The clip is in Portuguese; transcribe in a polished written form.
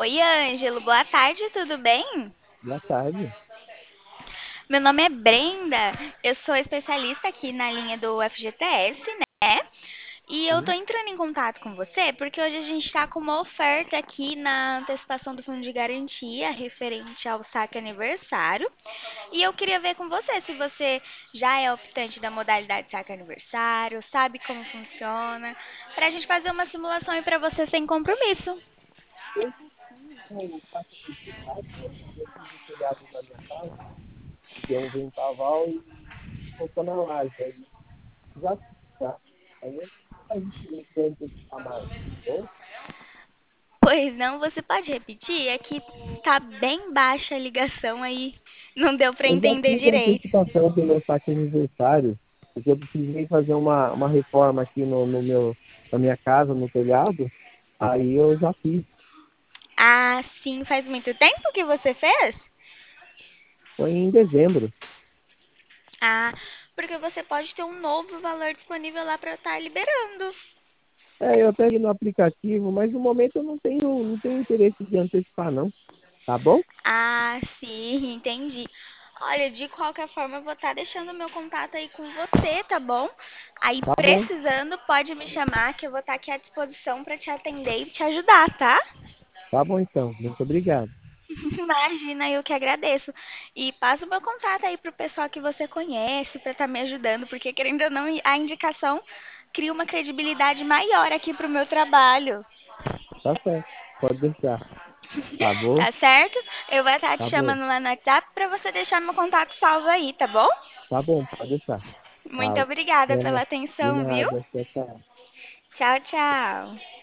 Oi, Ângelo, boa tarde, tudo bem? Boa tarde. Meu nome é Brenda, eu sou especialista aqui na linha do FGTS, né? E eu tô Sim. entrando em contato com você porque hoje a gente tá com uma oferta aqui na antecipação do fundo de garantia referente ao saque aniversário. E eu queria ver com você se você já é optante da modalidade saque aniversário, sabe como funciona, pra gente fazer uma simulação e pra você sem compromisso. Eu já fiz o saque antecipado, eu fiz o telhado da minha casa, deu um vendaval e ficou na laje. Aí já fiz, tá? Aí eu não faz diferença eu antecipar mais, tá bom? Pois não, você pode repetir? É que tá bem baixa a ligação aí, não deu pra Eu já entender fiz a direito. antecipação do meu saque aniversário, porque eu precisei fazer uma reforma aqui na minha casa, no telhado. Aí eu já fiz. Ah, sim, faz muito tempo que você fez? Foi em dezembro. Ah, porque você pode ter um novo valor disponível lá pra estar liberando. É, eu até vi no aplicativo, mas no momento eu não tenho interesse de antecipar, não. Tá bom? Ah, sim, entendi. Olha, de qualquer forma, eu vou estar deixando o meu contato aí com você, tá bom? Aí, Tá bom. precisando, pode me chamar que eu vou estar aqui à disposição pra te atender e te ajudar, tá? Tá bom então. Muito obrigado. Imagina, eu que agradeço. E passa o meu contato aí pro pessoal que você conhece pra estar me ajudando, porque querendo ou não, a indicação cria uma credibilidade maior aqui pro meu trabalho. Tá certo. Pode deixar. Tá bom? Tá certo? Eu vou estar te Tá bom. chamando lá no WhatsApp pra você deixar meu contato salvo aí, tá bom? Tá bom, pode deixar. Muito Tá. obrigada pela Até- De atenção, viu? nada. Tchau, tchau. Tchau, tchau.